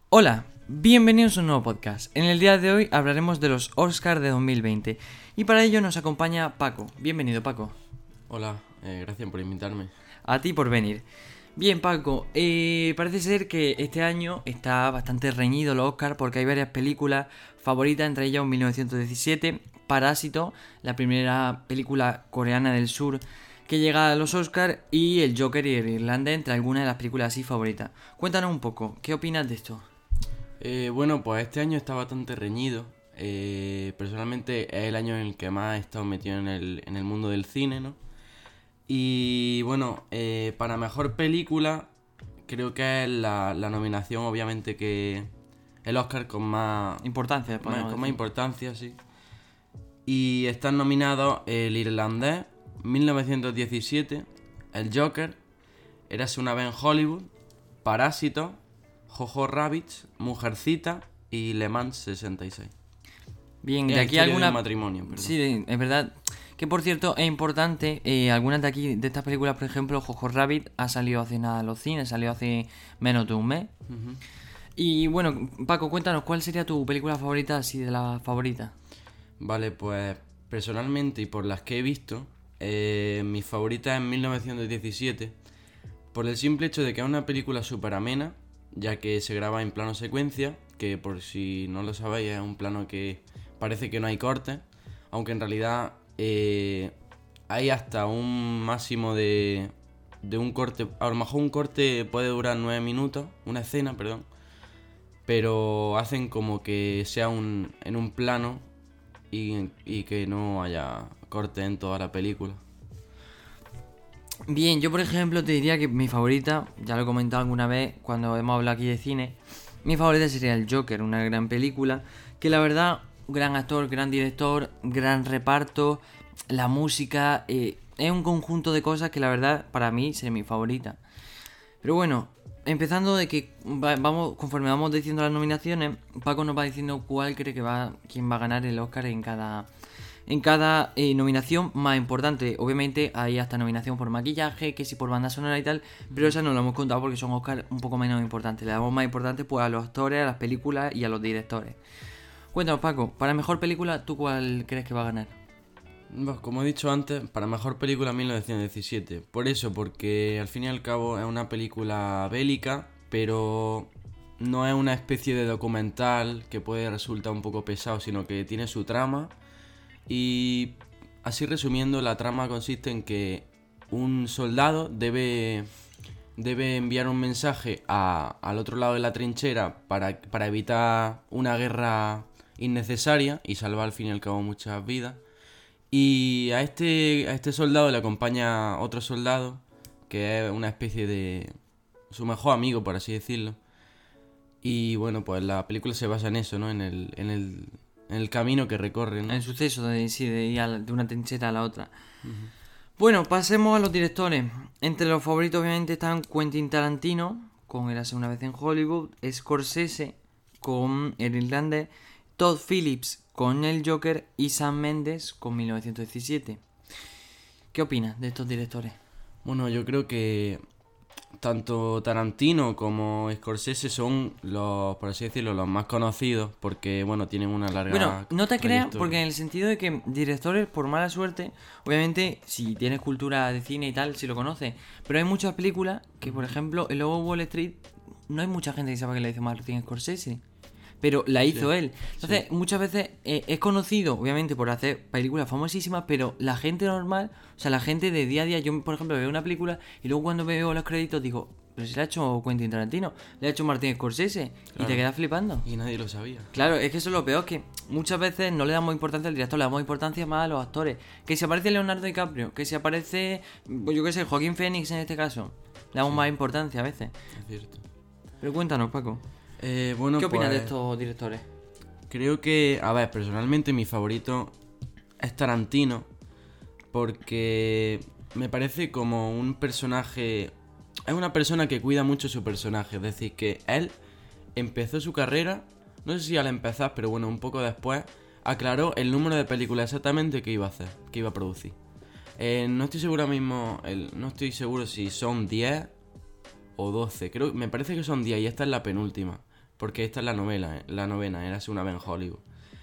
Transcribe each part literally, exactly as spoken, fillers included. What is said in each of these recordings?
Hola, bienvenidos a un nuevo podcast. En el día de hoy hablaremos de los Oscars de dos mil veinte y para ello nos acompaña Paco. Bienvenido, Paco. Hola, eh, gracias por invitarme. A ti por venir. Bien, Paco, eh, parece ser que este año está bastante reñido los Oscars porque hay varias películas favoritas, entre ellas mil novecientos diecisiete, Parásito, la primera película coreana del sur que llega a los Oscars, y El Joker y El Irlandés, entre algunas de las películas así favoritas. Cuéntanos un poco, ¿qué opinas de esto? Eh, bueno, pues este año está bastante reñido. Eh, personalmente es el año en el que más he estado metido en el, en el mundo del cine, ¿no? Y bueno, eh, para mejor película creo que es la, la nominación, obviamente, que el Oscar con más Importancia, más- con más decir. importancia, sí. Y están nominados El Irlandés, mil novecientos diecisiete, El Joker, Érase una vez en Hollywood, Parásito, Jojo Rabbit, Mujercita y Le Mans sesenta y seis. Bien, Es de la aquí historia de alguna... un matrimonio, perdón. Sí, es verdad. Que por cierto, es importante, eh, algunas de aquí, de estas películas, por ejemplo, Jojo Rabbit ha salido hace nada a los cines, salió hace menos de un mes. Ujú. Y bueno, Paco, cuéntanos, ¿cuál sería tu película favorita, así de la favorita? Vale, pues personalmente y por las que he visto, eh, mi favorita es mil novecientos diecisiete, por el simple hecho de que es una película súper amena, ya que se graba en plano secuencia, que por si no lo sabéis es un plano que parece que no hay cortes, aunque en realidad eh, hay hasta un máximo de, de un corte, a lo mejor un corte puede durar nueve minutos, una escena, perdón, pero hacen como que sea un, en un plano y, y que no haya corte en toda la película. Bien, yo por ejemplo te diría que mi favorita, ya lo he comentado alguna vez cuando hemos hablado aquí de cine, mi favorita sería El Joker, una gran película, que la verdad, gran actor, gran director, gran reparto, la música, eh, es un conjunto de cosas que la verdad para mí sería mi favorita. Pero bueno, empezando de que va- vamos, conforme vamos diciendo las nominaciones, Paco nos va diciendo cuál cree que va, quién va a ganar el Oscar en cada, en cada eh, nominación más importante. Obviamente hay hasta nominación por maquillaje, que si por banda sonora y tal, pero esas no lo hemos contado porque son Oscars un poco menos importantes. Le damos más importante pues a los actores, a las películas y a los directores. Cuéntanos, Paco, para mejor película, ¿tú cuál crees que va a ganar? Pues, como he dicho antes, para mejor película mil novecientos diecisiete. Por eso, porque al fin y al cabo es una película bélica, pero no es una especie de documental que puede resultar un poco pesado, sino que tiene su trama. Y así resumiendo, la trama consiste en que un soldado debe, debe enviar un mensaje a- al otro lado de la trinchera para, para evitar una guerra innecesaria y salvar al fin y al cabo muchas vidas. Y a este, a este soldado le acompaña otro soldado, que es una especie de su mejor amigo, por así decirlo. Y bueno, pues la película se basa en eso, ¿no? En el, en el, en el camino que recorre, ¿no? El suceso de, sí, de ir a la- de una trinchera a la otra. Bueno, pasemos a los directores. Entre los favoritos obviamente están Quentin Tarantino, con Érase una vez en Hollywood, Scorsese, con El Irlandés, Todd Phillips, con El Joker, y Sam Mendes, con mil novecientos diecisiete. ¿Qué opinas de estos directores? Bueno, yo creo que tanto Tarantino como Scorsese son los, por así decirlo, los más conocidos, porque bueno, tienen una larga Bueno, no te creas, trayectoria. porque en el sentido de que directores, por mala suerte, obviamente, si tienes cultura de cine y tal, si lo conoces, pero hay muchas películas que, por ejemplo, El Lobo de Wall Street, no hay mucha gente que sepa que la hizo Martin Scorsese, pero la hizo Sí, él. Entonces, sí. muchas veces eh, es conocido, obviamente, por hacer películas famosísimas, pero la gente normal, o sea, la gente de día a día, yo, por ejemplo, veo una película y luego cuando veo los créditos digo, pero si la ha hecho Quentin Tarantino, le ha hecho Martin Scorsese, y Claro. te quedas flipando. Y nadie lo sabía. Claro, es que eso es lo peor, que muchas veces no le damos importancia al director, le damos importancia más a los actores. Que si aparece Leonardo DiCaprio, que si aparece, pues yo qué sé, Joaquín Phoenix en este caso, le damos más importancia a veces. Es cierto. Pero cuéntanos, Paco, Eh, bueno, ¿qué opinas pues, de estos directores? creo que, a ver, personalmente mi favorito es Tarantino, porque me parece como un personaje, es una persona que cuida mucho su personaje, es decir, que él empezó su carrera, no sé si al empezar, pero bueno, un poco después, aclaró el número de películas exactamente que iba a hacer, que iba a producir. Eh, no estoy seguro ahora mismo, el- no estoy seguro si son diez o doce, creo, me parece que son diez y esta es la penúltima. porque esta es la novela, la novena, Érase una vez en Hollywood.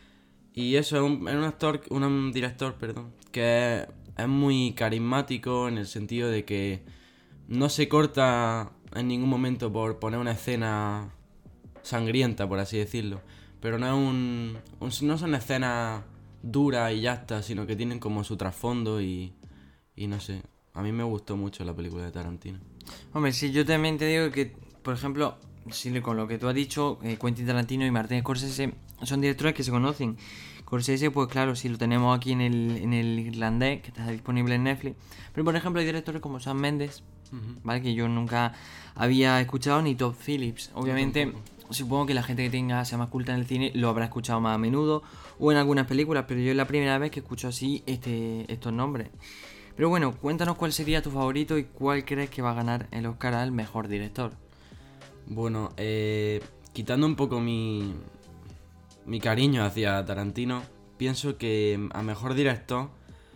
Y eso, es un, es un actor, un, un director, perdón, que es, es muy carismático en el sentido de que no se corta en ningún momento por poner una escena sangrienta, por así decirlo. Pero no es un, un no son escenas duras y ya está, sino que tienen como su trasfondo y, y no sé. A mí me gustó mucho la película de Tarantino. Hombre, sí, yo también te digo que, por ejemplo, si con lo que tú has dicho, eh, Quentin Tarantino y Martin Scorsese son directores que se conocen. Scorsese, pues claro, sí lo tenemos aquí en el, en el irlandés, que está disponible en Netflix. Pero por ejemplo hay directores como Sam Mendes, uh-huh. ¿vale? Que yo nunca había escuchado, ni Todd Phillips. Obviamente, supongo que la gente que tenga sea más culta en el cine lo habrá escuchado más a menudo o en algunas películas, pero yo es la primera vez que escucho así este, estos nombres. Pero bueno, cuéntanos cuál sería tu favorito y cuál crees que va a ganar el Oscar al mejor director. Bueno, eh, quitando un poco mi, mi cariño hacia Tarantino, pienso que a mejor director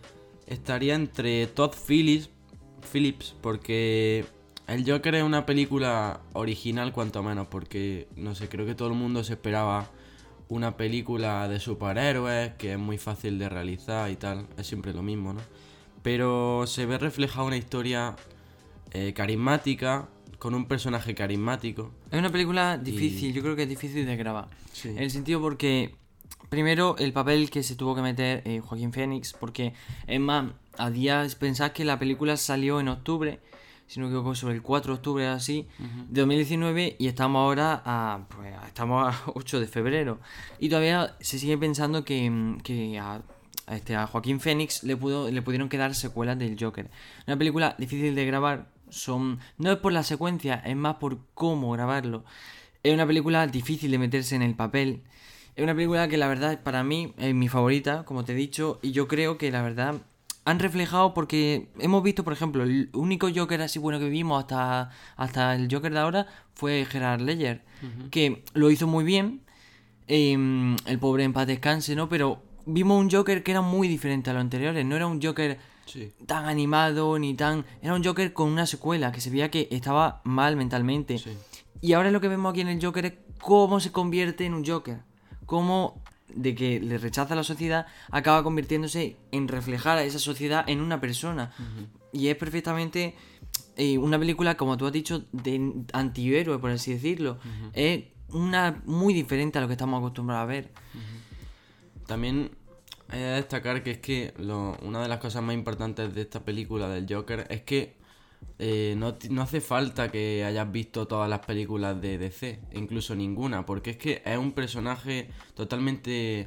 estaría entre Todd Phillips, Phillips porque el Joker es una película original cuanto menos, porque no sé, creo que todo el mundo se esperaba una película de superhéroes que es muy fácil de realizar y tal, es siempre lo mismo, ¿no? Pero se ve reflejada una historia eh, carismática, con un personaje carismático. Es una película difícil, y... yo creo que es difícil de grabar. Sí. En el sentido porque, primero, el papel que se tuvo que meter eh, Joaquín Phoenix, porque es más, a días pensad que la película salió en octubre, si no me equivoco, sobre el cuatro de octubre así, uh-huh. de dos mil diecinueve, y estamos ahora a, pues, estamos a ocho de febrero. Y todavía se sigue pensando que, que a, a, este, a Joaquín Phoenix le, pudo, le pudieron quedar secuelas del Joker. Una película difícil de grabar, son no es por la secuencia, es más por cómo grabarlo. Es una película difícil de meterse en el papel. Es una película que la verdad para mí es mi favorita, como te he dicho, y yo creo que la verdad han reflejado, porque hemos visto, por ejemplo, el único Joker así bueno que vimos hasta, hasta el Joker de ahora fue Heath Ledger, uh-huh. que lo hizo muy bien, eh, el pobre en paz descanse, ¿no? Pero vimos un Joker que era muy diferente a los anteriores, no era un Joker sí. tan animado ni tan... Era un Joker con una secuela, que se veía que estaba mal mentalmente. Sí. Y ahora lo que vemos aquí en el Joker es cómo se convierte en un Joker, cómo de que le rechaza a la sociedad acaba convirtiéndose en reflejar a esa sociedad en una persona. Uh-huh. Y es perfectamente eh, una película, como tú has dicho, de antihéroe, por así decirlo. Uh-huh. Es una muy diferente a lo que estamos acostumbrados a ver. Uh-huh. También hay que destacar que es que lo, una de las cosas más importantes de esta película del Joker es que Eh, no, no hace falta que hayas visto todas las películas de D C, incluso ninguna, porque es que es un personaje totalmente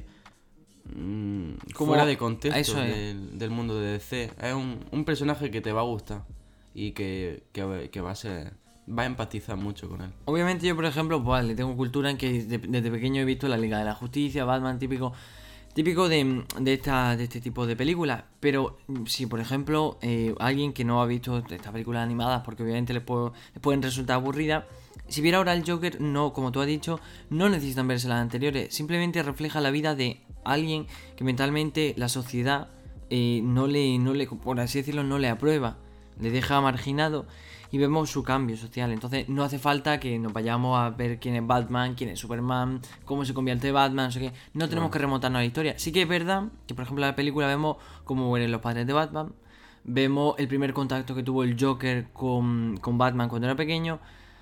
mmm, fuera de contexto del, del mundo de D C. Es un, un personaje que te va a gustar y que, que, que va a ser... va a empatizar mucho con él. Obviamente yo, por ejemplo, pues le tengo cultura en que de, desde pequeño he visto la Liga de la Justicia, Batman, típico... Típico de, de, esta, de este tipo de películas. Pero si, por ejemplo, eh, alguien que no ha visto estas películas animadas, porque obviamente les, puedo, les pueden resultar aburridas, si viera ahora el Joker, no, como tú has dicho, no necesitan verse las anteriores. Simplemente refleja la vida de alguien que mentalmente la sociedad eh, no le, no le, por así decirlo, no le aprueba. Le deja marginado. Y vemos su cambio social. Entonces no hace falta que nos vayamos a ver quién es Batman, quién es Superman, cómo se convierte Batman, no sé qué. No tenemos bueno. que remontarnos a la historia. Sí que es verdad que, por ejemplo, en la película vemos cómo mueren los padres de Batman. Vemos el primer contacto que tuvo el Joker con, con Batman cuando era pequeño.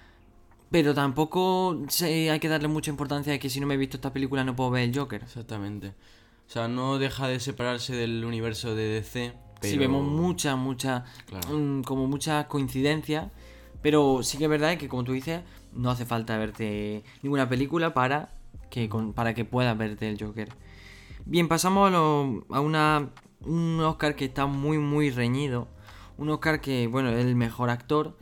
Pero tampoco sé, hay que darle mucha importancia a que si no me he visto esta película no puedo ver el Joker. Exactamente. O sea, no deja de separarse del universo de D C. Pero... Sí, vemos muchas, muchas, claro. um, como muchas coincidencias, pero sí que es verdad que, como tú dices, no hace falta verte ninguna película para que con, para que puedas verte el Joker. Bien, pasamos a, lo, a una, un Oscar que está muy, muy reñido. Un Oscar que, bueno, es el mejor actor.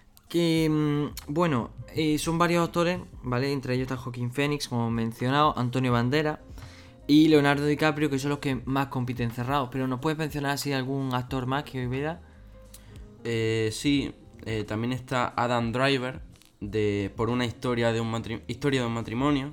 Que, bueno, eh, son varios actores, ¿vale? Entre ellos está Joaquín Phoenix, como hemos mencionado, Antonio Banderas y Leonardo DiCaprio, que son los que más compiten cerrados. Pero ¿nos puedes mencionar así algún actor más que hoy vea? Eh, sí, eh, también está Adam Driver, de por una historia de un, matri- historia de un matrimonio.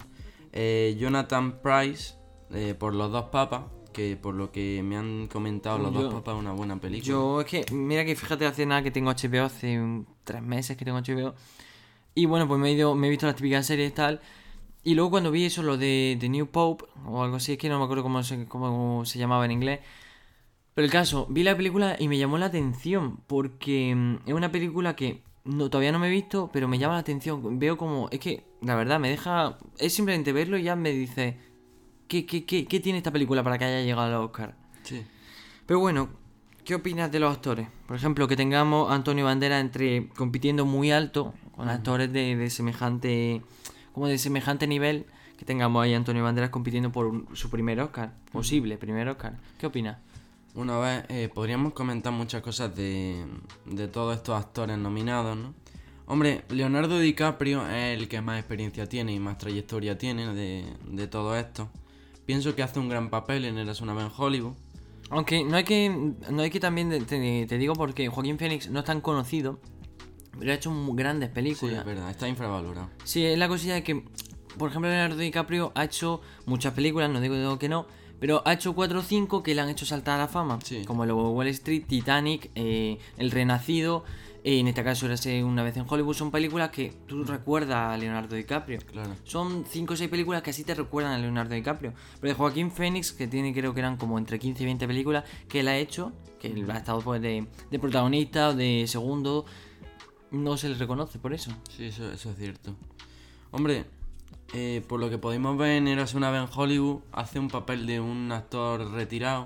Eh, Jonathan Pryce, eh, por Los dos papas, que por lo que me han comentado, Los yo, dos papas es una buena película. Yo es que, mira que fíjate, hace nada que tengo H B O, hace un, tres meses que tengo H B O. Y bueno, pues me he, ido, me he visto las típicas series y tal. Y luego cuando vi eso, lo de The New Pope, o algo así, es que no me acuerdo cómo se, cómo se llamaba en inglés. Pero el caso, vi la película y me llamó la atención, porque mm, es una película que no, todavía no me he visto, pero me llama la atención. Veo como, es que, la verdad, me deja, es simplemente verlo y ya me dice, ¿qué, qué, qué, qué tiene esta película para que haya llegado al Oscar? Sí. Pero bueno, ¿qué opinas de los actores? Por ejemplo, que tengamos a Antonio Banderas entre compitiendo muy alto con actores de, de semejante, como de semejante nivel, que tengamos ahí a Antonio Banderas compitiendo por un- su primer Oscar, posible primer Oscar. ¿Qué opinas? Una vez, eh, podríamos comentar muchas cosas de, de todos estos actores nominados, ¿no? Hombre, Leonardo DiCaprio es el que más experiencia tiene y más trayectoria tiene de, de todo esto. Pienso que hace un gran papel en Eras una vez en Hollywood. Aunque no hay que, no hay que también, te, te- te digo porque Joaquín Phoenix no es tan conocido, pero ha hecho muy grandes Sí, películas. es verdad, está infravalorado. Sí, es la cosilla de que, por ejemplo, Leonardo DiCaprio ha hecho muchas películas, no digo que no, pero ha hecho cuatro o cinco que le han hecho saltar a la fama. Sí. Como el Lobo de Wall Street, Titanic, eh, El Renacido, eh, en este caso Érase una vez en Hollywood. Son películas que tú recuerdas a Leonardo DiCaprio. Claro. Son cinco o seis películas que así te recuerdan a Leonardo DiCaprio. Pero de Joaquín Phoenix, que tiene creo que eran como entre quince y veinte películas, que él ha hecho, que él ha estado pues de, de protagonista o de segundo, no se le reconoce por eso. Sí, eso, eso es cierto. Hombre, eh, por lo que podemos ver en Eras una vez en Hollywood, hace un papel de un actor retirado.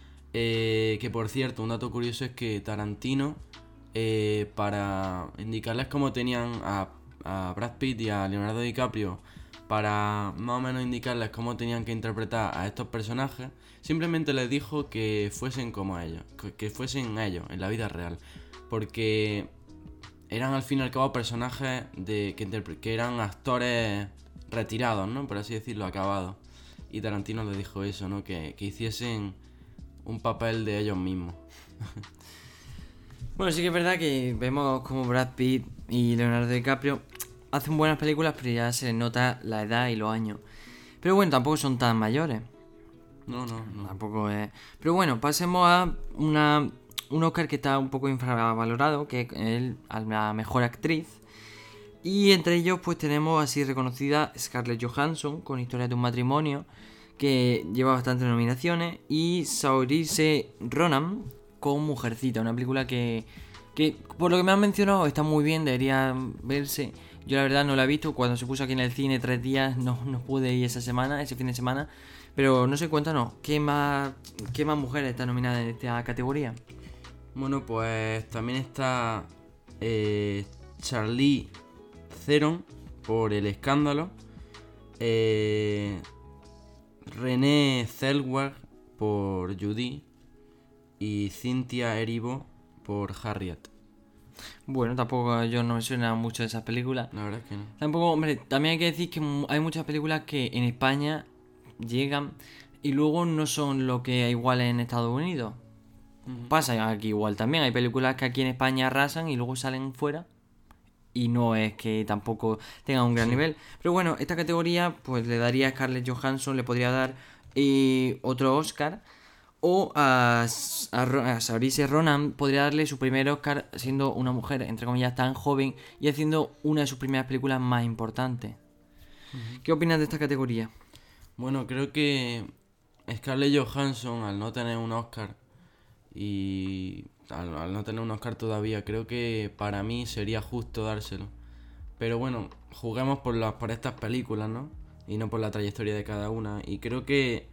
Eh, que por cierto, un dato curioso es que Tarantino, eh, para indicarles cómo tenían a, a Brad Pitt y a Leonardo DiCaprio, para más o menos indicarles cómo tenían que interpretar a estos personajes, simplemente les dijo que fuesen como ellos, que, que fuesen ellos en la vida real. Porque eran al fin y al cabo personajes de que, interpre- que eran actores retirados, ¿no? Por así decirlo, acabados. Y Tarantino les dijo eso, ¿no? Que, que hiciesen un papel de ellos mismos. Bueno, sí que es verdad que vemos como Brad Pitt y Leonardo DiCaprio hacen buenas películas, pero ya se les nota la edad y los años. Pero bueno, tampoco son tan mayores. No, no, no. Tampoco es. Pero bueno, pasemos a una, un Oscar que está un poco infravalorado, que es el, a la mejor actriz. Y entre ellos, pues tenemos así reconocida Scarlett Johansson con Historia de un matrimonio, que lleva bastantes nominaciones. Y Saoirse Ronan con Mujercita, una película que, que por lo que me han mencionado está muy bien, debería verse. Yo la verdad no la he visto, cuando se puso aquí en el cine tres días no, no pude ir esa semana, ese fin de semana. Pero no sé, cuéntanos, ¿qué más, qué más mujeres están nominadas en esta categoría? Bueno, pues también está eh, Charlize Theron por El Escándalo. Eh, Renée Zellweger por Judy. Y Cynthia Erivo por Harriet. Bueno, tampoco yo no me suena mucho de esas películas. La verdad es que no. Tampoco, hombre, también hay que decir que mu- hay muchas películas que en España llegan y luego no son lo que hay igual en Estados Unidos. Ujú. Pasa aquí igual también. Hay películas que aquí en España arrasan y luego salen fuera. Y no es que tampoco tengan un gran Sí. nivel. Pero bueno, esta categoría pues le daría a Scarlett Johansson, le podría dar eh, otro Oscar. O a, S- a, Ro- a Saoirse Ronan podría darle su primer Oscar siendo una mujer, entre comillas, tan joven y haciendo una de sus primeras películas más importantes. ¿Qué opinas de esta categoría? Bueno, creo que Scarlett Johansson, al no tener un Oscar y al, al no tener un Oscar todavía, creo que para mí sería justo dárselo. Pero bueno, juguemos por las por estas películas, ¿no? Y no por la trayectoria de cada una. Y creo que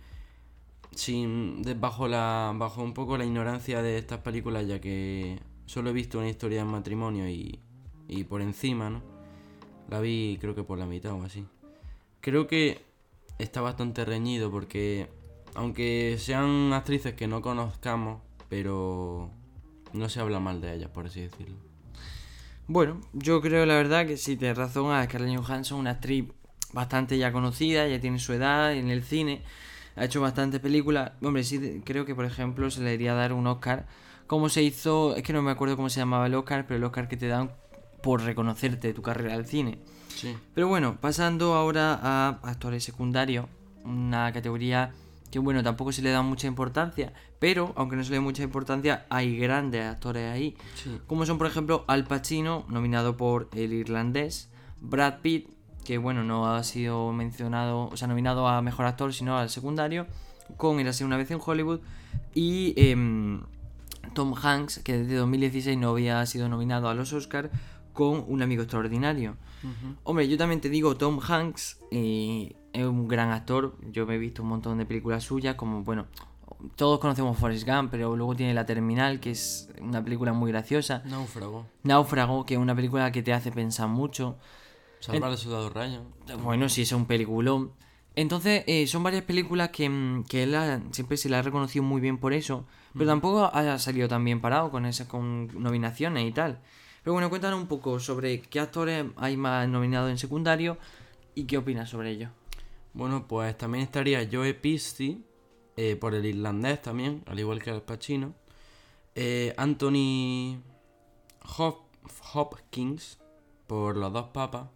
sin de- bajo la bajo un poco la ignorancia de estas películas, ya que solo he visto una historia de matrimonio y, y por encima, ¿no? La vi creo que por la mitad o así. Creo que está bastante reñido porque aunque sean actrices que no conozcamos, pero no se habla mal de ellas, por así decirlo. Bueno, yo creo la verdad que sí, tienes razón, a Scarlett Johansson, una actriz bastante ya conocida, ya tiene su edad en el cine, ha hecho bastantes películas. Hombre, sí, de- creo que por ejemplo se le debería dar un Oscar, como se hizo, es que no me acuerdo cómo se llamaba el Oscar, pero el Oscar que te dan por reconocerte tu carrera al cine. Sí. Pero bueno, pasando ahora a actores secundarios, una categoría que bueno, tampoco se le da mucha importancia, pero aunque no se le dé mucha importancia, hay grandes actores ahí, Sí. como son por ejemplo Al Pacino, nominado por El Irlandés, Brad Pitt, que bueno, no ha sido mencionado, o sea, nominado a Mejor Actor, sino al secundario, con Érase una vez en Hollywood, y eh, Tom Hanks, que desde dos mil dieciséis no había sido nominado a los Oscars, con Un amigo extraordinario. Uh-huh. Hombre, yo también te digo, Tom Hanks eh, es un gran actor, yo me he visto un montón de películas suyas, como, bueno, todos conocemos Forrest Gump, pero luego tiene La Terminal, que es una película muy graciosa. Náufrago. Náufrago, que es una película que te hace pensar mucho. Salvar al soldado Ryan. Bueno, sí, es un peliculón. Entonces, eh, son varias películas que, que él ha, siempre se le ha reconocido muy bien por eso, pero mm. tampoco ha salido tan bien parado con esas con nominaciones y tal. Pero bueno, cuéntanos un poco sobre qué actores hay más nominados en secundario y qué opinas sobre ello. Bueno, pues también estaría Joe Pesci, eh, por El Irlandés también, al igual que Al Pacino. Eh, Anthony Hop- Hopkins, por Los dos papas.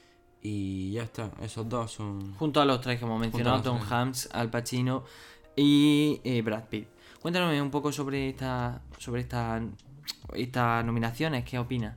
Y ya está, esos dos son... Junto a los tres que hemos mencionado, Tom Hanks, Al Pacino y eh, Brad Pitt. Cuéntanos un poco sobre esta sobre esta, estas nominaciones, ¿qué opinas?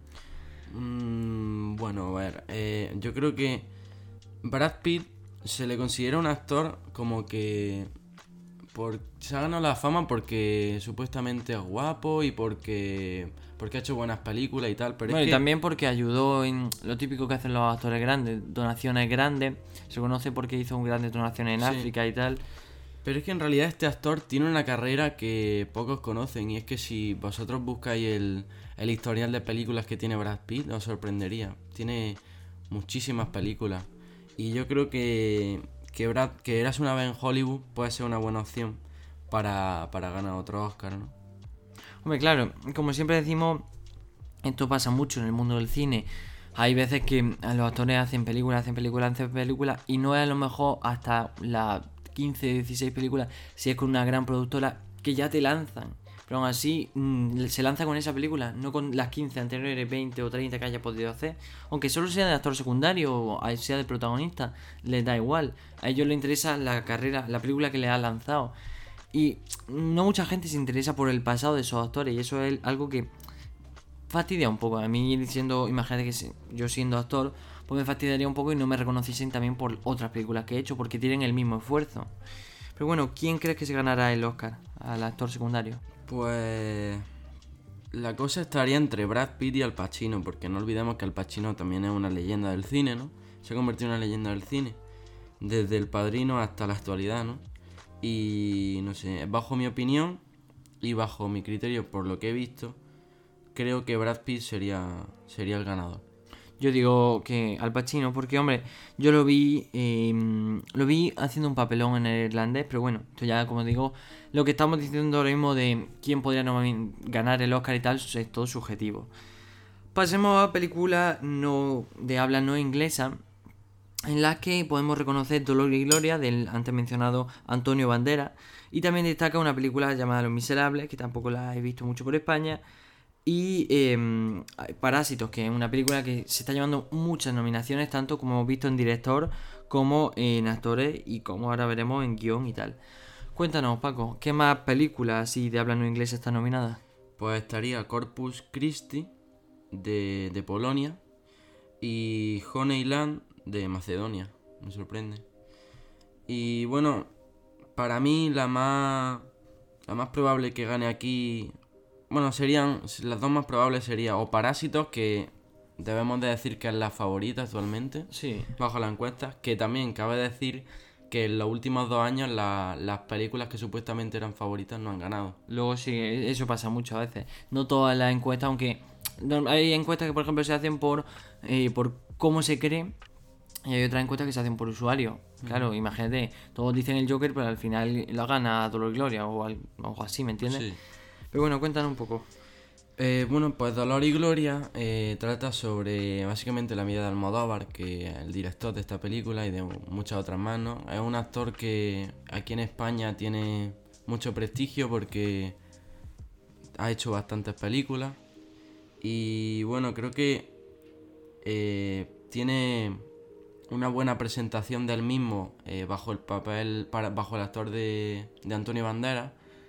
Mm, bueno, a ver, eh, yo creo que Brad Pitt se le considera un actor como que... Por, se ha ganado la fama porque supuestamente es guapo y porque porque ha hecho buenas películas y tal, pero bueno, es que... y también porque ayudó en lo típico que hacen los actores grandes, donaciones grandes, se conoce porque hizo grandes donaciones en sí. África y tal. Pero es que en realidad este actor tiene una carrera que pocos conocen, y es que si vosotros buscáis el, el historial de películas que tiene Brad Pitt, os sorprendería. Tiene muchísimas películas y yo creo que que, Brad, que Eras una vez en Hollywood puede ser una buena opción para, para ganar otro Oscar, ¿no? Hombre, claro, como siempre decimos, esto pasa mucho en el mundo del cine. Hay veces que los actores hacen películas, hacen películas, hacen películas y no es a lo mejor hasta las quince, dieciséis películas, si es con una gran productora, que ya te lanzan. Pero aún así, mmm, se lanza con esa película, no con las quince anteriores, veinte o treinta que haya podido hacer. Aunque solo sea de actor secundario o sea de protagonista, les da igual. A ellos les interesa la carrera, la película que les ha lanzado. Y no mucha gente se interesa por el pasado de esos actores, y eso es algo que fastidia un poco. A mí, siendo, imagínate que yo siendo actor, pues me fastidiaría un poco y no me reconociesen también por otras películas que he hecho, porque tienen el mismo esfuerzo. Pero bueno, ¿quién crees que se ganará el Oscar al actor secundario? Pues la cosa estaría entre Brad Pitt y Al Pacino, porque no olvidemos que Al Pacino también es una leyenda del cine, ¿no? Se ha convertido en una leyenda del cine, desde El Padrino hasta la actualidad, ¿no? Y no sé, bajo mi opinión y bajo mi criterio, por lo que he visto, creo que Brad Pitt sería, sería el ganador. Yo digo que Al Pacino, porque hombre, yo lo vi eh, lo vi haciendo un papelón en el irlandés, pero bueno, esto ya, como digo, lo que estamos diciendo ahora mismo de quién podría no ganar el Oscar y tal, es todo subjetivo. Pasemos a películas no de habla no inglesa, en las que podemos reconocer Dolor y Gloria del antes mencionado Antonio Banderas, y también destaca una película llamada Los Miserables, que tampoco la he visto mucho por España, y eh, Parásitos, que es una película que se está llevando muchas nominaciones, tanto como hemos visto en director como en actores y como ahora veremos en guión y tal. Cuéntanos, Paco, ¿qué más películas así de habla no inglesa están nominadas? Pues estaría Corpus Christi de, de Polonia y Honeyland de Macedonia, me sorprende. Y bueno, para mí la más la más probable que gane aquí, bueno, serían las dos más probables serían o Parásitos, que debemos de decir que es la favorita actualmente, sí, bajo la encuesta, que también cabe decir que en los últimos dos años la, las películas que supuestamente eran favoritas no han ganado. Luego sí, eso pasa muchas veces. No todas las encuestas, aunque hay encuestas que por ejemplo se hacen por eh, por cómo se cree, y hay otras encuestas que se hacen por usuario. Claro, mm. imagínate, todos dicen el Joker, pero al final la gana Dolor y Gloria o algo así, ¿me entiendes? Sí. Pero bueno, cuéntanos un poco. Eh, bueno, pues Dolor y Gloria eh, trata sobre básicamente la vida de Almodóvar, que es el director de esta película y de muchas otras más, ¿no? Es un actor que aquí en España tiene mucho prestigio porque ha hecho bastantes películas. Y bueno, creo que eh, tiene una buena presentación del mismo eh, bajo el papel, para, bajo el actor de, de Antonio Banderas,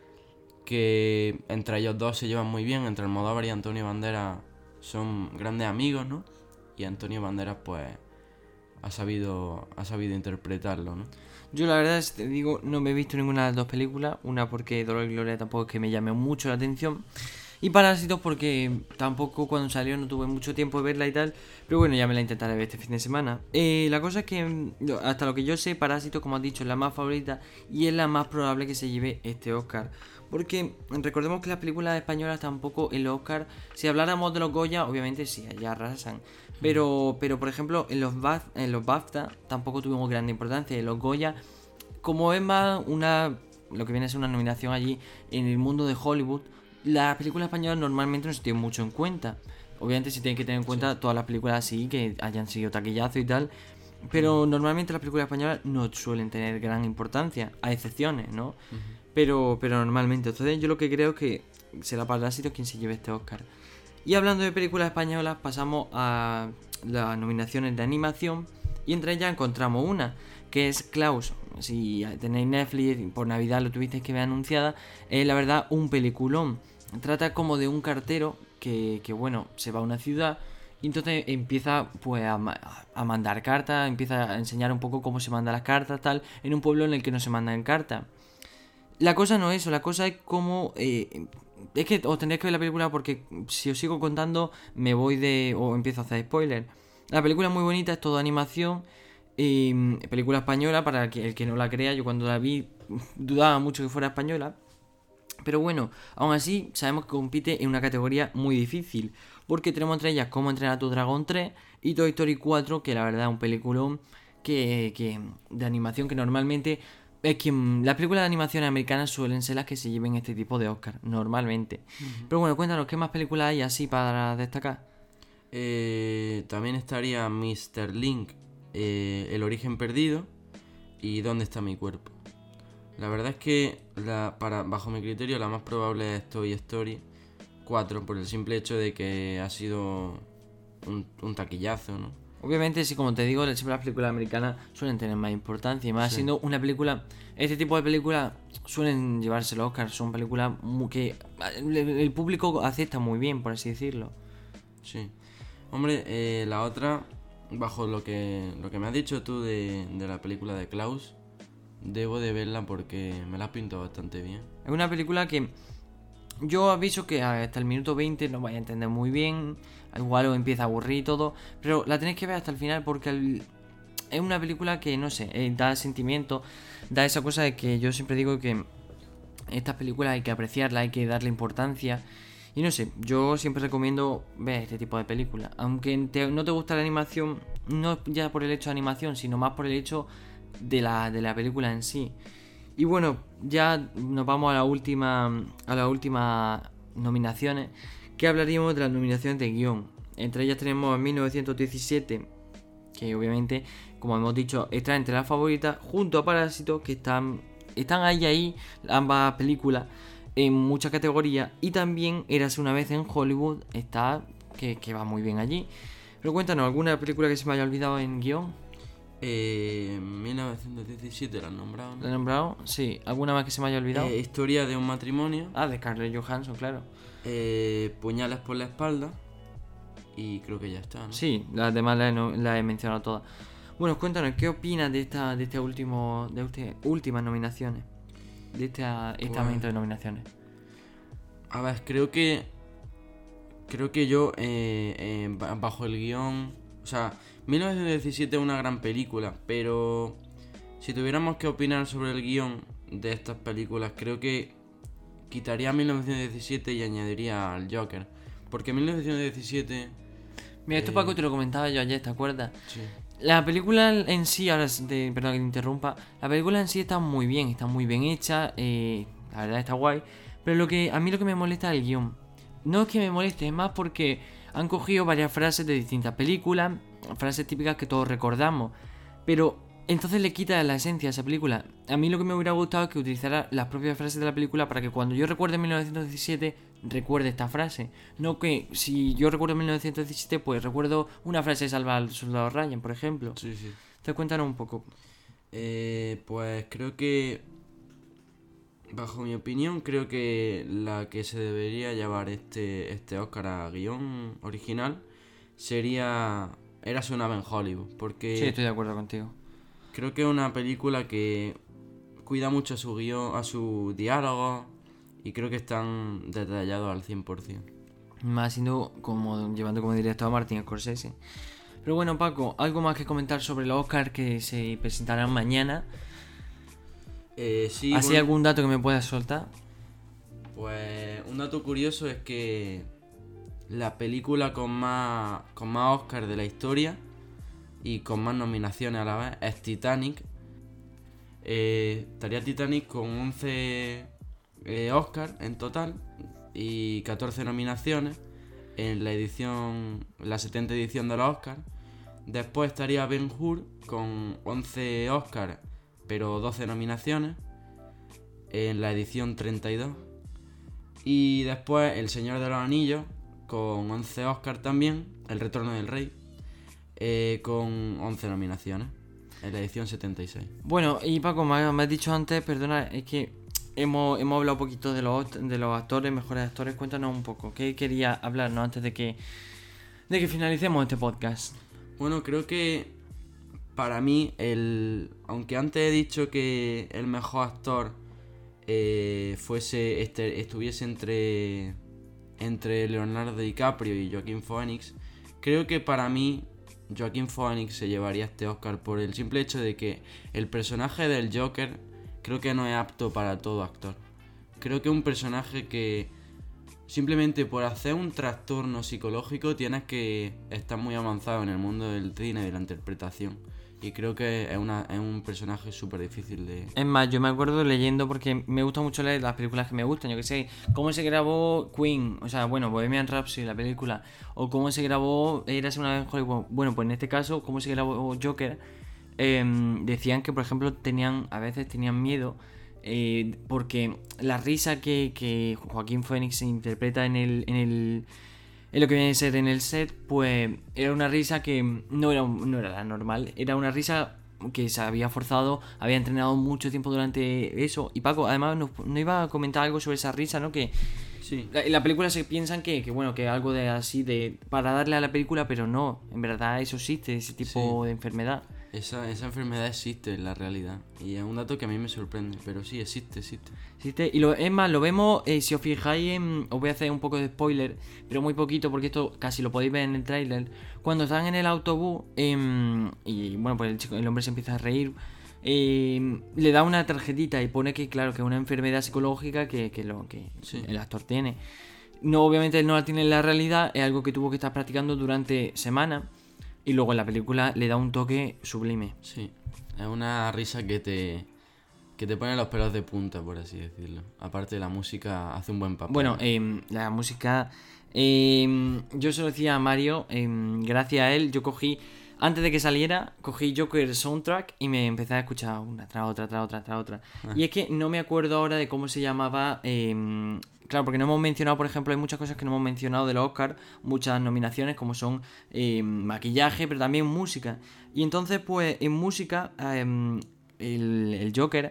que entre ellos dos se llevan muy bien, entre Almodóvar y Antonio Banderas son grandes amigos, ¿no? y Antonio Banderas pues ha sabido, ha sabido interpretarlo, ¿no? Yo la verdad, si te digo, no me he visto ninguna de las dos películas. Una porque Dolor y Gloria tampoco es que me llame mucho la atención. Y Parásitos porque tampoco cuando salió no tuve mucho tiempo de verla y tal. Pero bueno, ya me la intentaré ver este fin de semana. Eh, la cosa es que, hasta lo que yo sé, Parásitos, como has dicho, es la más favorita y es la más probable que se lleve este Oscar. Porque recordemos que las películas españolas tampoco en los Oscar, si habláramos de los Goya, obviamente sí, allá arrasan. Pero, pero por ejemplo, en los, Baf, en los BAFTA tampoco tuvimos gran importancia. En los Goya, como es más una, lo que viene a ser una nominación allí en el mundo de Hollywood, las películas españolas normalmente no se tienen mucho en cuenta. Obviamente se tienen que tener en cuenta sí. Todas las películas así, que hayan sido taquillazo y tal. Pero normalmente las películas españolas no suelen tener gran importancia, a excepciones, ¿no? Uh-huh. Pero, pero normalmente. Entonces yo lo que creo es que será Parásitos quien se lleve este Oscar. Y hablando de películas españolas, pasamos a las nominaciones de animación. Y entre ellas encontramos una, que es Klaus. Si tenéis Netflix, por Navidad lo tuvisteis que ver anunciada. Es la verdad un peliculón. Trata como de un cartero que, que bueno, se va a una ciudad y entonces empieza pues a, a mandar cartas, empieza a enseñar un poco cómo se mandan las cartas, tal, en un pueblo en el que no se mandan cartas. La cosa no es eso, la cosa es como... Eh, es que os tendréis que ver la película porque si os sigo contando me voy de... o empiezo a hacer spoiler. La película es muy bonita, es todo animación. Eh, película española, para el que, el que no la crea, yo cuando la vi dudaba mucho que fuera española. Pero bueno, aún así sabemos que compite en una categoría muy difícil, porque tenemos entre ellas Cómo entrenar a tu dragón tres y Toy Story cuatro, que la verdad es un peliculón que, que de animación que normalmente es que las películas de animación americanas suelen ser las que se lleven este tipo de Oscar, normalmente. Uh-huh. Pero bueno, cuéntanos, ¿qué más películas hay así para destacar? Eh, también estaría míster Link, eh, El origen perdido y ¿Dónde está mi cuerpo? La verdad es que, la, para bajo mi criterio, la más probable es Toy Story cuatro, por el simple hecho de que ha sido un, un taquillazo, ¿no? Obviamente, sí, como te digo, siempre las películas americanas suelen tener más importancia. Y más sí. Siendo una película... Este tipo de películas suelen llevarse los Oscars. Son películas muy, que el público acepta muy bien, por así decirlo. Sí. Hombre, eh, la otra, bajo lo que lo que me has dicho tú de, de la película de Klaus... Debo de verla porque me la has pintado bastante bien. Es una película que yo aviso que hasta el minuto veinte no vais a entender muy bien. Igual os empieza a aburrir y todo. Pero la tenéis que ver hasta el final porque el... es una película que, no sé, eh, da sentimiento. Da esa cosa de que yo siempre digo que estas películas hay que apreciarlas, hay que darle importancia. Y no sé, yo siempre recomiendo ver este tipo de películas. Aunque te, no te gusta la animación, no ya por el hecho de animación, sino más por el hecho... De la, de la película en sí. Y bueno, ya nos vamos a la última a las últimas nominaciones, que hablaríamos de las nominaciones de guión. Entre ellas tenemos mil novecientos diecisiete, que obviamente, como hemos dicho, está entre las favoritas, junto a Parásitos, que están están ahí ahí ambas películas en muchas categorías. Y también Érase una vez en Hollywood está, que, que va muy bien allí. Pero cuéntanos, ¿alguna película que se me haya olvidado en guión? Eh, mil novecientos diecisiete la han nombrado, ¿no? ¿La han nombrado? Sí. ¿Alguna más que se me haya olvidado? Eh, Historia de un matrimonio. Ah, de Scarlett Johansson, claro. Eh, Puñales por la espalda. Y creo que ya está, ¿no? Sí, las demás las he, no, las he mencionado todas. Bueno, cuéntanos, ¿qué opinas de esta, de este último, de estas últimas nominaciones? De este estamento pues, de nominaciones. A ver, creo que creo que yo eh, eh, bajo el guión, o sea, mil novecientos diecisiete es una gran película, pero si tuviéramos que opinar sobre el guión de estas películas, creo que quitaría mil novecientos diecisiete y añadiría al Joker. Porque mil novecientos diecisiete... Mira, esto eh... Paco te lo comentaba yo ayer, ¿te acuerdas? Sí. La película en sí, ahora te, perdón que te interrumpa, la película en sí está muy bien, está muy bien hecha, eh, la verdad está guay, pero lo que a mí lo que me molesta es el guión. No es que me moleste, es más porque han cogido varias frases de distintas películas, frases típicas que todos recordamos, pero entonces le quita la esencia a esa película. A mí lo que me hubiera gustado es que utilizara las propias frases de la película para que cuando yo recuerde mil novecientos diecisiete recuerde esta frase. No que si yo recuerdo mil novecientos diecisiete pues recuerdo una frase de Salva al Soldado Ryan, por ejemplo. Sí, sí. Te cuéntanos un poco. Eh, pues creo que, bajo mi opinión, creo que la que se debería llevar este, este Oscar a guión original sería Érase una vez en Hollywood, porque... Sí, estoy de acuerdo contigo. Creo que es una película que cuida mucho a su guión, a su diálogo, y creo que están detallados al cien por ciento. Más siendo como llevando como director a Martin Scorsese. Pero bueno, Paco, ¿algo más que comentar sobre los Oscars que se presentarán mañana? Eh, sí, ¿Así bueno, algún dato que me puedas soltar? Pues un dato curioso es que la película con más, con más Oscars de la historia y con más nominaciones a la vez es Titanic. Eh, estaría Titanic con once eh, Oscars en total y catorce nominaciones en la edición, la setenta edición de los Oscars. Después estaría Ben-Hur con once Oscars pero doce nominaciones en la edición treinta y dos. Y después El Señor de los Anillos con once Oscars también, El Retorno del Rey, eh, con once nominaciones en la edición setenta y seis. Bueno, y Paco, me, me has dicho antes, perdona, es que hemos, hemos hablado un poquito de los, de los actores, mejores actores. Cuéntanos un poco, ¿qué quería hablarnos antes de que, de que finalicemos este podcast? Bueno, creo que para mí, el aunque antes he dicho que el mejor actor eh, fuese este, estuviese entre, entre Leonardo DiCaprio y Joaquin Phoenix, creo que para mí Joaquin Phoenix se llevaría este Oscar por el simple hecho de que el personaje del Joker creo que no es apto para todo actor. Creo que es un personaje que simplemente por hacer un trastorno psicológico tienes que estar muy avanzado en el mundo del cine y de la interpretación. Y creo que es, una, es un personaje súper difícil de... Es más, yo me acuerdo leyendo, porque me gusta mucho leer las películas que me gustan, yo que sé, cómo se grabó Queen, o sea, bueno, Bohemian Rhapsody, la película, o cómo se grabó Érase una vez en Hollywood. Bueno, pues en este caso, cómo se grabó Joker, eh, decían que, por ejemplo, tenían a veces tenían miedo, eh, porque la risa que, que Joaquín Phoenix interpreta en el... En el en lo que viene a ser en el set, pues era una risa que no era, no era la normal, era una risa que se había forzado, había entrenado mucho tiempo durante eso. Y Paco, además, nos, nos iba a comentar algo sobre esa risa, ¿no? Que Sí. la, en la película se piensan que, que, bueno, que algo de así, de para darle a la película, pero no, en verdad eso existe, ese tipo Sí. de enfermedad. Esa, esa enfermedad existe en la realidad. Y es un dato que a mí me sorprende. Pero sí, existe, existe. Existe. Y lo, es más, lo vemos, eh, si os fijáis en... Os voy a hacer un poco de spoiler, pero muy poquito, porque esto casi lo podéis ver en el tráiler. Cuando están en el autobús, eh, y bueno, pues el, chico, el hombre se empieza a reír, eh, le da una tarjetita y pone que, claro, que es una enfermedad psicológica que, que, lo, que Sí. el actor tiene. No, obviamente él no la tiene en la realidad, es algo que tuvo que estar practicando durante semanas. Y luego en la película le da un toque sublime. Sí. Es una risa que te... que te pone los pelos de punta, por así decirlo. Aparte, la música hace un buen papel. Bueno, eh, la música... Eh, yo se lo decía a Mario, eh, gracias a él, yo cogí... Antes de que saliera, cogí Joker Soundtrack y me empecé a escuchar una tras otra, tras otra, tras otra. Ah. Y es que no me acuerdo ahora de cómo se llamaba... Eh, claro, porque no hemos mencionado, por ejemplo, hay muchas cosas que no hemos mencionado de los Oscar, muchas nominaciones como son eh, maquillaje, pero también música. Y entonces, pues, en música, eh, el, el Joker...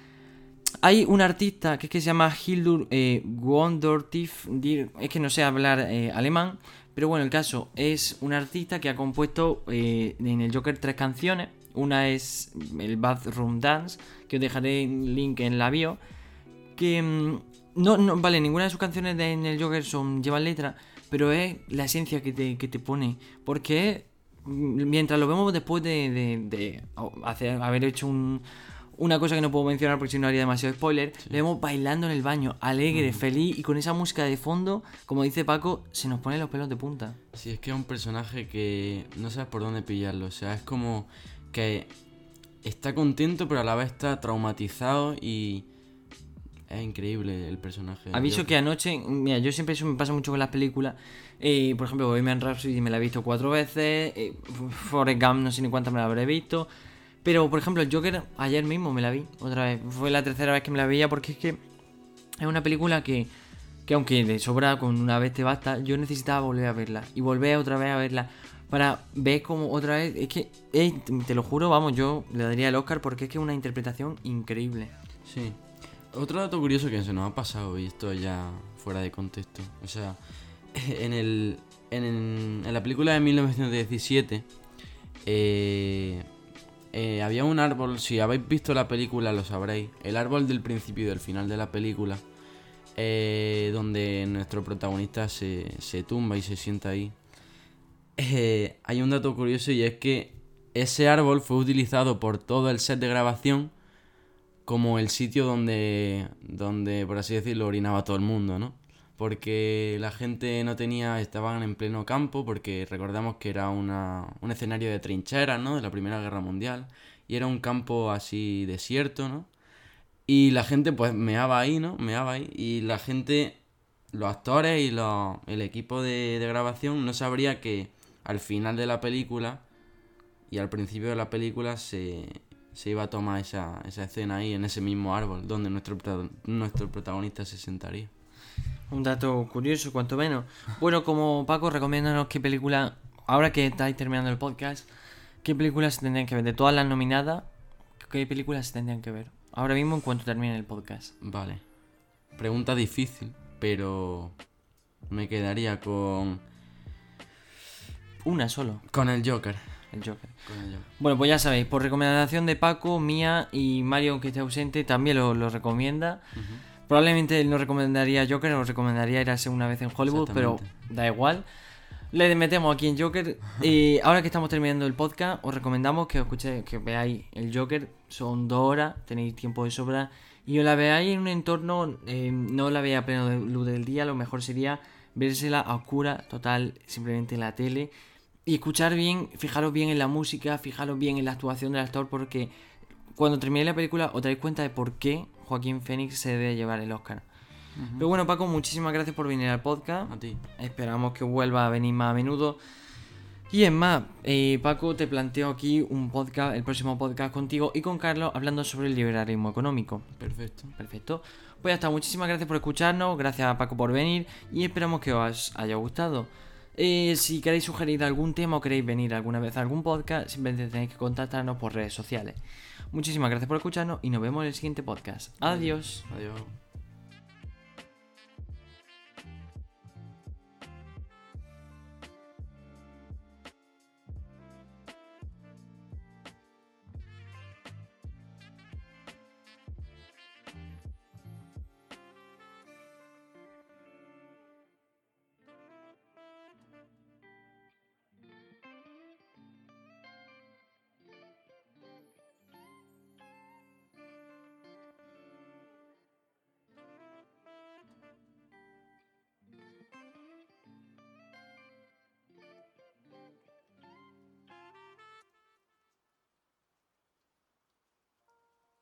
Hay un artista que es que se llama Hildur eh, Guðnadóttir, es que no sé hablar eh, alemán, pero bueno, el caso es un artista que ha compuesto eh, en el Joker tres canciones. Una es el Bathroom Dance, que os dejaré el link en la bio, que mm, no, no, vale, ninguna de sus canciones de, en el Joker son, llevan letra, pero es la esencia que te, que te pone, porque mientras lo vemos después de, de, de hacer, haber hecho un... Una cosa que no puedo mencionar porque si no haría demasiado spoiler. Sí. Le vemos bailando en el baño, alegre, mm. feliz, y con esa música de fondo, como dice Paco, se nos ponen los pelos de punta. Sí, es que es un personaje que no sabes por dónde pillarlo. O sea, es como que está contento pero a la vez está traumatizado y es increíble el personaje. Aviso yo... que anoche, mira, yo siempre eso me pasa mucho con las películas. Eh, por ejemplo, Bohemian Rhapsody me la he visto cuatro veces. Eh, Forrest Gump no sé ni cuántas me la habré visto. Pero, por ejemplo, el Joker, ayer mismo me la vi, otra vez. Fue la tercera vez que me la veía porque es que es una película que, que aunque de sobra con una vez te basta, yo necesitaba volver a verla. Y volver otra vez a verla para ver como otra vez... Es que, eh, te lo juro, vamos, yo le daría el Oscar porque es que es una interpretación increíble. Sí. Otro dato curioso que se nos ha pasado, y esto ya fuera de contexto. O sea, en, el, en, en la película de mil novecientos diecisiete... Eh, eh, había un árbol, si habéis visto la película lo sabréis, el árbol del principio y del final de la película, eh, donde nuestro protagonista se, se tumba y se sienta ahí. Eh, hay un dato curioso y es que ese árbol fue utilizado por todo el set de grabación como el sitio donde, donde por así decirlo, orinaba todo el mundo, ¿no? Porque la gente no tenía, estaban en pleno campo, porque recordamos que era una, un escenario de trincheras, ¿no? De la Primera Guerra Mundial, y era un campo así desierto, ¿no? Y la gente pues meaba ahí, ¿no? Meaba ahí, y la gente, los actores y los, el equipo de, de grabación no sabría que al final de la película y al principio de la película se, se iba a tomar esa, esa escena ahí, en ese mismo árbol, donde nuestro, nuestro protagonista se sentaría. Un dato curioso, cuanto menos. Bueno, como Paco, recomiéndanos qué película, ahora que estáis terminando el podcast, qué películas se tendrían que ver. De todas las nominadas, qué películas se tendrían que ver. Ahora mismo, en cuanto termine el podcast. Vale. Pregunta difícil, pero me quedaría con... Una solo. Con el Joker. El Joker. Con el Joker. Bueno, pues ya sabéis, por recomendación de Paco, mía y Mario, aunque esté ausente, también lo, lo recomienda. Uh-huh. Probablemente él no recomendaría Joker, os recomendaría irse una vez en Hollywood, pero da igual. Le metemos aquí en Joker. Y ahora que estamos terminando el podcast, os recomendamos que os escuchéis, que veáis el Joker. Son dos horas, tenéis tiempo de sobra. Y os la veáis en un entorno, eh, no la veáis a pleno de luz del día. Lo mejor sería vérsela a oscura, total, simplemente en la tele. Y escuchar bien, fijaros bien en la música, fijaros bien en la actuación del actor, porque cuando terminéis la película os daréis cuenta de por qué Joaquín Phoenix se debe llevar el Oscar. Uh-huh. Pero bueno, Paco, muchísimas gracias por venir al podcast. A ti. Esperamos que vuelva a venir más a menudo. Y es más, eh, Paco, te planteo aquí un podcast, el próximo podcast contigo y con Carlos, hablando sobre el liberalismo económico. Perfecto. Perfecto. Pues ya está, muchísimas gracias por escucharnos, gracias a Paco por venir y esperamos que os haya gustado. Eh, si queréis sugerir algún tema o queréis venir alguna vez a algún podcast, simplemente tenéis que contactarnos por redes sociales. Muchísimas gracias por escucharnos y nos vemos en el siguiente podcast. Adiós. Adiós.